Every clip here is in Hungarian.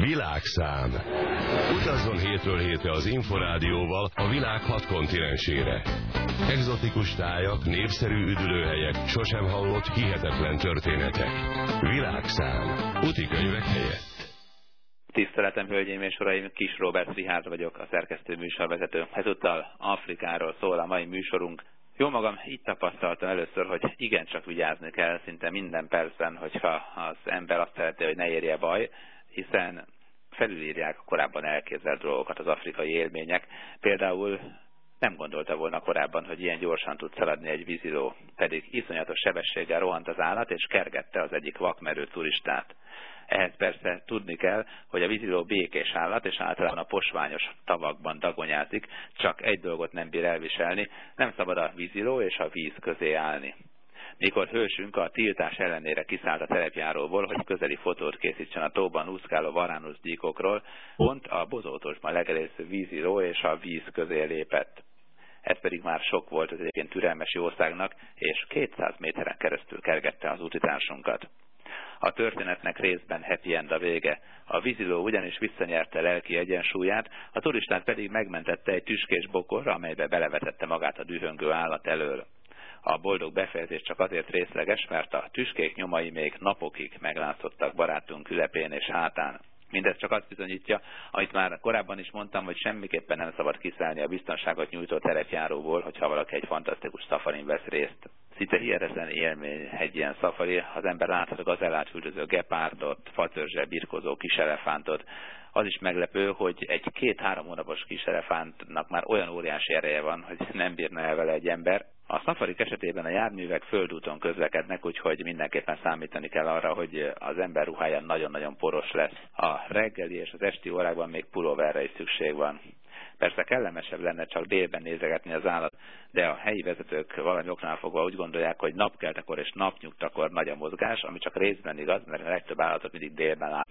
Világszám. Utazzon hétről hétre az Inforádióval a világ 6 kontinensére. Egzotikus tájak, népszerű üdülőhelyek, sosem hallott hihetetlen történetek. Világszám. Utikönyvek helyett. Tiszteletem, hölgyeim és uraim, Kis Róbert Richárd vagyok, a szerkesztő műsorvezető. Ezúttal Afrikáról szól a mai műsorunk. Jó magam, így tapasztaltam először, hogy igencsak vigyázni kell szinte minden percben, hogyha az ember azt szereti, hogy ne érje baj, hiszen felülírják a korábban elképzelt dolgokat az afrikai élmények. Például nem gondolta volna korábban, hogy ilyen gyorsan tud szaladni egy víziló, pedig iszonyatos sebességgel rohant az állat, és kergette az egyik vakmerő turistát. Ehhez persze tudni kell, hogy a víziló békés állat, és általában a posványos tavakban dagonyázik, csak egy dolgot nem bír elviselni, nem szabad a víziló és a víz közé állni. Mikor hősünk a tiltás ellenére kiszállt a terepjáróból, hogy közeli fotót készítsen a tóban úszkáló varánuszgyíkokról, pont a bozótosban legelésző víziló és a víz közé lépett. Ez pedig már sok volt az egyébként türelmes jószágnak, és 200 méteren keresztül kergette az útitársunkat. A történetnek részben happy end a vége. A víziló ugyanis visszanyerte lelki egyensúlyát, a turistát pedig megmentette egy tüskés bokor, amelybe belevetette magát a dühöngő állat elől. A boldog befejezés csak azért részleges, mert a tüskék nyomai még napokig meglátszottak barátunk ülepén és hátán. Mindez csak azt bizonyítja, amit már korábban is mondtam, hogy semmiképpen nem szabad kiszállni a biztonságot nyújtó terepjáróból, hogyha valaki egy fantasztikus szafarin vesz részt. Szinte hihetetlen élmény egy ilyen szafari, az ember láthat a gazellát üldöző gepárdot, fatörzsel birkozó kiselefántot. Az is meglepő, hogy egy 2-3 hónapos kiselefántnak már olyan óriási ereje van, hogy nem bírna el vele egy ember. A szafarik esetében a járművek földúton közlekednek, úgyhogy mindenképpen számítani kell arra, hogy az ember ruhája nagyon-nagyon poros lesz. A reggeli és az esti órákban még pulóverre is szükség van. Persze kellemesebb lenne csak délben nézegetni az állat, de a helyi vezetők valami oknál fogva úgy gondolják, hogy napkeltekor és napnyugtakor nagy a mozgás, ami csak részben igaz, mert a legtöbb állatot mindig délben lát.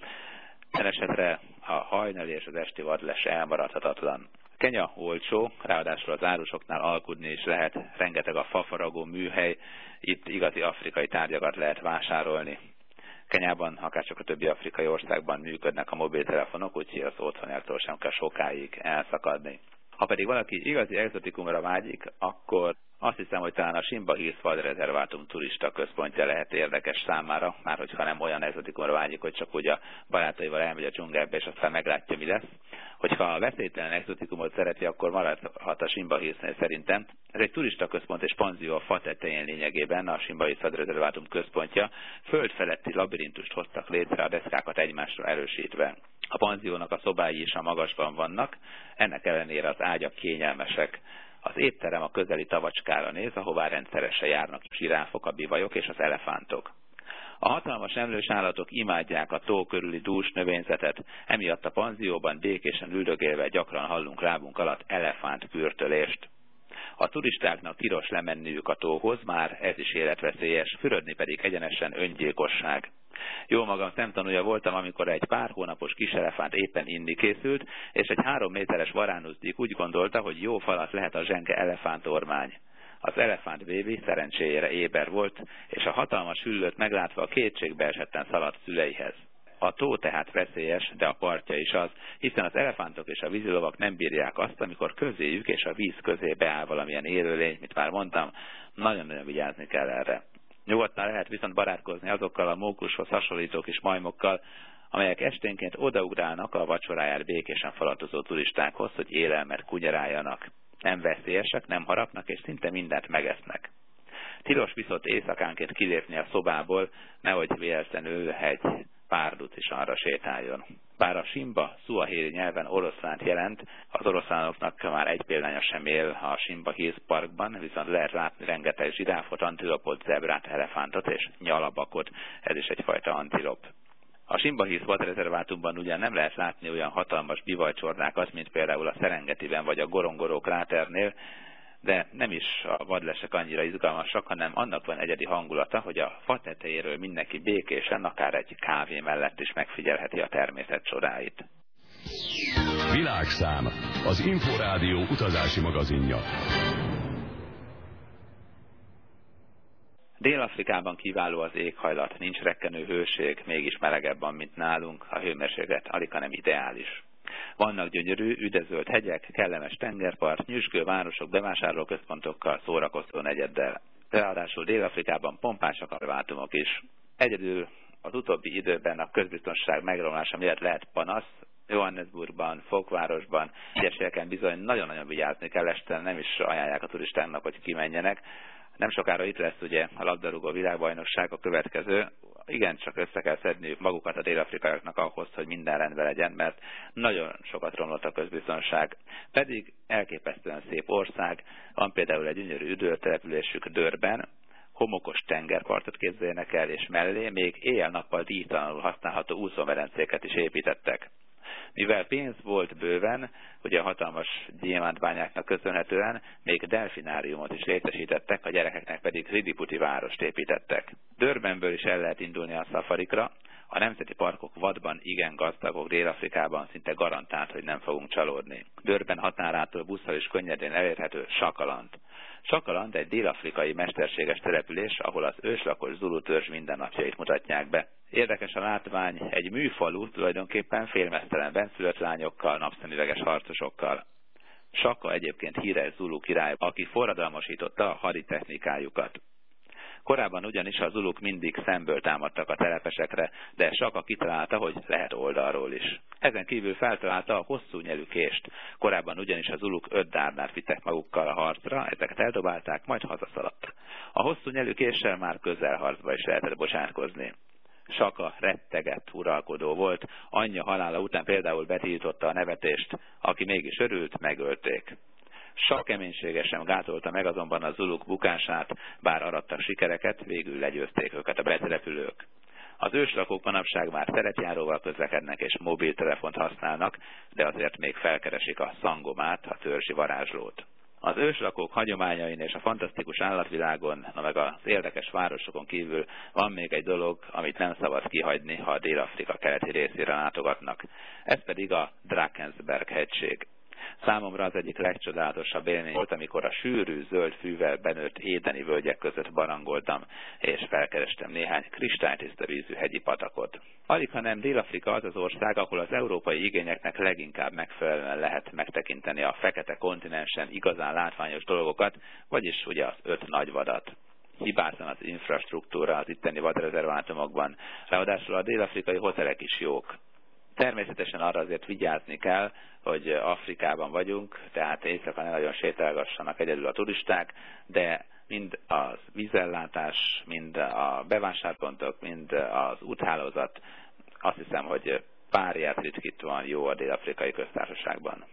Esetre a hajnali és az esti vadles elmaradhatatlan. Kenya olcsó, ráadásul az árusoknál alkudni is lehet, rengeteg a fafaragó műhely, itt igazi afrikai tárgyakat lehet vásárolni. Kenyában, akárcsak a többi afrikai országban működnek a mobiltelefonok, úgyhogy az otthonértől sem kell sokáig elszakadni. Ha pedig valaki igazi egzotikumra vágyik, akkor azt hiszem, hogy talán a Simba Hills vadrezervátum turista központja lehet érdekes számára, már hogyha nem olyan egzotikumra vágyik, hogy csak úgy a barátaival elmegy a dzsungelbe, és aztán meglátja, mi lesz. Hogyha a veszélytelen egzotikumot szereti, akkor maradhat a Simba Hillsnél szerintem. Ez egy turista központ és panzió a fa tetején lényegében, a Simba Hills vadrezervátum központja. Földfeletti labirintust hoztak létre, a deszkákat egymásra erősítve. A panziónak a szobái is a magasban vannak, ennek ellenére az ágyak kényelmesek. Az étterem a közeli tavacskára néz, ahová rendszeresen járnak a zsiráfok, a bivajok és az elefántok. A hatalmas emlős állatok imádják a tó körüli dús növényzetet, emiatt a panzióban békésen üldögélve gyakran hallunk lábunk alatt elefántpürtölést. A turistáknak tilos lemenniük a tóhoz, már ez is életveszélyes, fürödni pedig egyenesen öngyilkosság. Jó magam szemtanúja voltam, amikor egy pár hónapos kiselefánt éppen inni készült, és egy 3 méteres varánuszgyík úgy gondolta, hogy jó falat lehet a zsenge elefántormány. Az elefánt bébi szerencséjére éber volt, és a hatalmas hüllőt meglátva kétségbe esetten szaladt szüleihez. A tó tehát veszélyes, de a partja is az, hiszen az elefántok és a vízilovak nem bírják azt, amikor közéjük és a víz közé beáll valamilyen élőlény, mint már mondtam, nagyon-nagyon vigyázni kell erre. Nyugodtan lehet viszont barátkozni azokkal a mókushoz hasonlító kis majmokkal, amelyek esténként odaugrálnak a vacsoráját békésen falatozó turistákhoz, hogy élelmet kunyeráljanak. Nem veszélyesek, nem harapnak, és szinte mindent megesznek. Tilos viszont éjszakánként kilépni a szobából, nehogy véletlenül egy párduc is arra sétáljon. Bár a Simba szuahili nyelven oroszlánt jelent, az oroszlánoknak már egy példánya sem él a Simba Hills parkban, viszont lehet látni rengeteg zsiráfot, antilopot, zebrát, elefántot és nyalabakot, ez is egyfajta antilop. A Simba Hills vadrezervátumban ugyan nem lehet látni olyan hatalmas bivajcsordákat, mint például a Serengetiben vagy a Gorongoro kráternél, de nem is a vadlesek annyira izgalmasak, hanem annak van egyedi hangulata, hogy a fa tetejéről mindenki békésen, akár egy kávé mellett is megfigyelheti a természet csodáit. Világszám, az Inforádió utazási magazinja. Dél-Afrikában kiváló az éghajlat, nincs rekkenő hőség, mégis melegebb van, mint nálunk, a hőmérséklet alighanem ideális. Vannak gyönyörű, üdezölt hegyek, kellemes tengerpart, nyüzsgő városok bevásárlóközpontokkal, szórakozó negyeddel. Ráadásul Dél-Afrikában pompásak a vátumok is. Egyedül az utóbbi időben a közbiztonság megromlása miatt lehet panasz. Johannesburgban, Fokvárosban, egyes helyeken bizony nagyon-nagyon vigyázni kell, este nem is ajánlják a turistáknak, hogy kimenjenek. Nem sokára itt lesz ugye a labdarúgó világbajnokság, a következő. Igen, csak össze kell szedniük magukat a dél-afrikaiaknak ahhoz, hogy minden rendben legyen, mert nagyon sokat romlott a közbiztonság. Pedig elképesztően szép ország, van például egy gyönyörű üdülőtelepülésük Durban, homokos tengerpartot képzeljenek el, és mellé még éjjel-nappal díjtalanul használható úszómedencéket is építettek. Mivel pénz volt bőven, ugye a hatalmas gyémántbányáknak köszönhetően még delfináriumot is létesítettek, a gyerekeknek pedig Ridiputi várost építettek. Durbanből is el lehet indulni a szafarikra, a nemzeti parkok vadban igen gazdagok, Dél-Afrikában szinte garantált, hogy nem fogunk csalódni. Durban határától busszal is könnyedén elérhető Sakaland. Sakaland egy dél-afrikai mesterséges település, ahol az őslakos zulu törzs mindennapjait mutatják be. Érdekes a látvány, egy műfalu tulajdonképpen félmeztelen benszülött lányokkal, napszemüveges harcosokkal. Saka egyébként híres zulu király, aki forradalmasította a haditechnikájukat. Korábban ugyanis a zuluk mindig szemből támadtak a telepesekre, de Saka kitalálta, hogy lehet oldalról is. Ezen kívül feltalálta a hosszú nyelű kést. Korábban ugyanis a zuluk 5 dárnát vittek magukkal a harcra, ezeket eldobálták, majd hazaszaladt. A hosszú nyelű késsel már közelharcba is lehetett bocsátkozni. Saka rettegett uralkodó volt, anyja halála után például betiltotta a nevetést, aki mégis örült, megölték. Saka keménységesen gátolta meg azonban a zuluk bukását, bár arattak sikereket, végül legyőzték őket a betelepülők. Az őslakók manapság már teretjáróval közlekednek és mobiltelefont használnak, de azért még felkeresik a szangomát, a törzsi varázslót. Az őslakók hagyományain és a fantasztikus állatvilágon, meg az érdekes városokon kívül van még egy dolog, amit nem szabad kihagyni, ha a Dél-Afrika keleti részére látogatnak. Ez pedig a Drakensberg-hegység. Számomra az egyik legcsodálatosabb élmény volt, amikor a sűrű, zöld fűvel benőtt édeni völgyek között barangoltam, és felkerestem néhány kristálytiszta vízű hegyi patakot. Alighanem Dél-Afrika az az ország, ahol az európai igényeknek leginkább megfelelően lehet megtekinteni a fekete kontinensen igazán látványos dolgokat, vagyis ugye az 5 nagyvadat. Hibátlan az infrastruktúra az itteni vadrezervátumokban, ráadásul a dél-afrikai hotelek is jók. Természetesen arra azért vigyázni kell, hogy Afrikában vagyunk, tehát éjszaka ne nagyon sétálgassanak egyedül a turisták, de mind az vízellátás, mind a bevásárpontok, mind az úthálózat, azt hiszem, hogy párját ritkítóan jó a Dél-Afrikai Köztársaságban.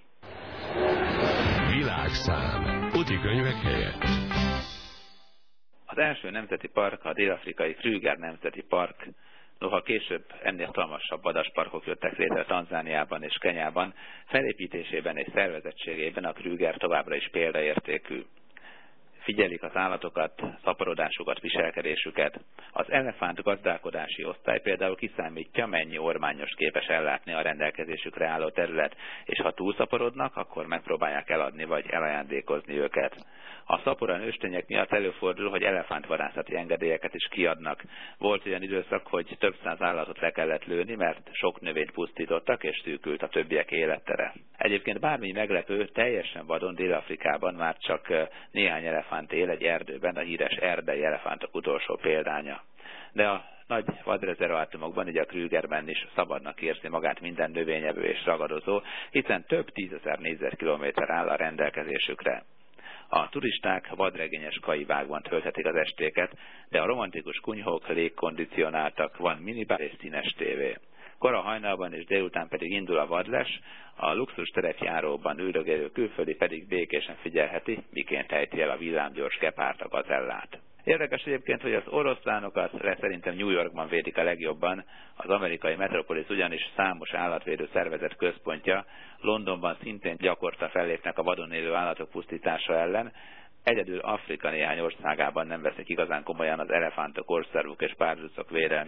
Világszám. Úti könyvek helyett. Az első nemzeti park, a dél-afrikai Kruger Nemzeti Park. Noha később ennél hatalmasabb vadasparkok jöttek létre Tanzániában és Kenyában, felépítésében és szervezettségében a Kruger továbbra is példaértékű. Figyelik az állatokat, szaporodásukat, viselkedésüket. Az elefánt gazdálkodási osztály például kiszámítja, mennyi ormányost képes ellátni a rendelkezésükre álló terület, és ha túlszaporodnak, akkor megpróbálják eladni vagy elajándékozni őket. A szapora nőstények miatt előfordul, hogy elefántvadászati engedélyeket is kiadnak. Volt olyan időszak, hogy több száz állatot le kellett lőni, mert sok növényt pusztítottak, és szűkült a többiek élettere. Egyébként bármi meglepő, teljesen vadon Dél-Afrikában már csak néhány elefánt él egy erdőben, a híres erdei elefántok utolsó példánya. De a nagy vadrezervátumokban, így a Krugerben is szabadnak érzi magát minden növényevő és ragadozó, hiszen több 10 000 négyzetkilométer áll a rendelkezésükre. A turisták vadregényes kaivákban tölthetik az estéket, de a romantikus kunyhók légkondicionáltak, van minibár és színes tévé. Kora hajnalban és délután pedig indul a vadles, a luxus terepjáróban üldögélő külföldi pedig békésen figyelheti, miként ejti el a villámgyors gepárd a gazellát. Érdekes egyébként, hogy az oroszlánokat szerintem New Yorkban védik a legjobban, az amerikai metropolis ugyanis számos állatvédő szervezet központja, Londonban szintén gyakorta fellépnek a vadon élő állatok pusztítása ellen, egyedül Afrika néhány országában nem veszik igazán komolyan az elefántok, orszarvuk és párducok védelmét,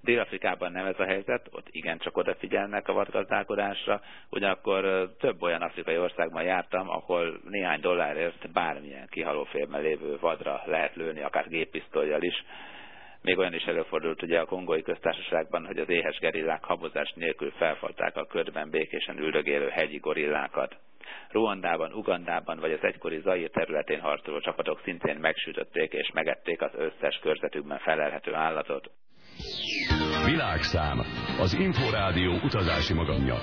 Dél-Afrikában nem ez a helyzet, ott igencsak odafigyelnek a vadgazdálkodásra, ugyanakkor több olyan afrikai országban jártam, ahol néhány dollárért bármilyen kihalófélben lévő vadra lehet lőni, akár géppisztollyal is. Még olyan is előfordult ugye a Kongói Köztársaságban, hogy az éhes gerillák habozás nélkül felfalták a ködben békésen üldögélő hegyi gorillákat. Ruandában, Ugandában vagy az egykori Zaír területén harcoló csapatok szintén megsütötték és megették az összes körzetükben felelhető állatot. Világszám, az Inforádió utazási magazina.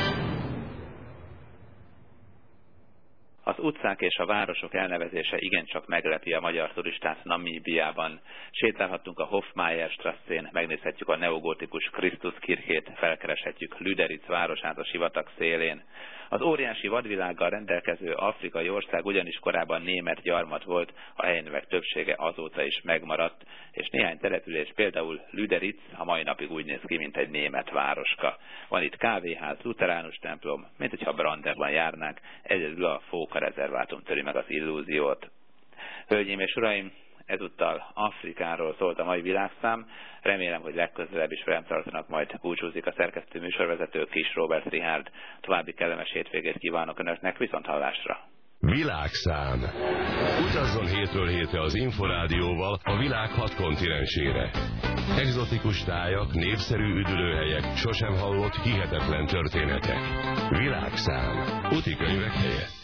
Az utcák és a városok elnevezése igencsak meglepi a magyar turistát Namíbiában. Sétálhattunk a Hofmeier-strasszén, megnézhetjük a neogótikus Krisztuskirchét, felkereshetjük Lüderitz városát a sivatag szélén. Az óriási vadvilággal rendelkező afrikai ország ugyanis korábban német gyarmat volt, a helynevek többsége azóta is megmaradt, és néhány település, például Lüderitz a mai napig úgy néz ki, mint egy német városka. Van itt kávéház, luteránus templom, mint hogyha Branderban járnánk, egyedül a Fóka rezervátum töri meg az illúziót. Hölgyeim és uraim, ezúttal Afrikáról szólt a mai világszám. Remélem, hogy legközelebb is velem tartanak, majd búcsúzik a szerkesztő műsorvezető Kis Róbert Richárd. További kellemes hétvégét kívánok Önöknek, viszonthallásra! Világszám. Utazzon hétről hétre az Inforádióval a világ 6 kontinensére. Egzotikus tájak, népszerű üdülőhelyek, sosem hallott hihetetlen történetek. Világszám. Útikönyvek helye.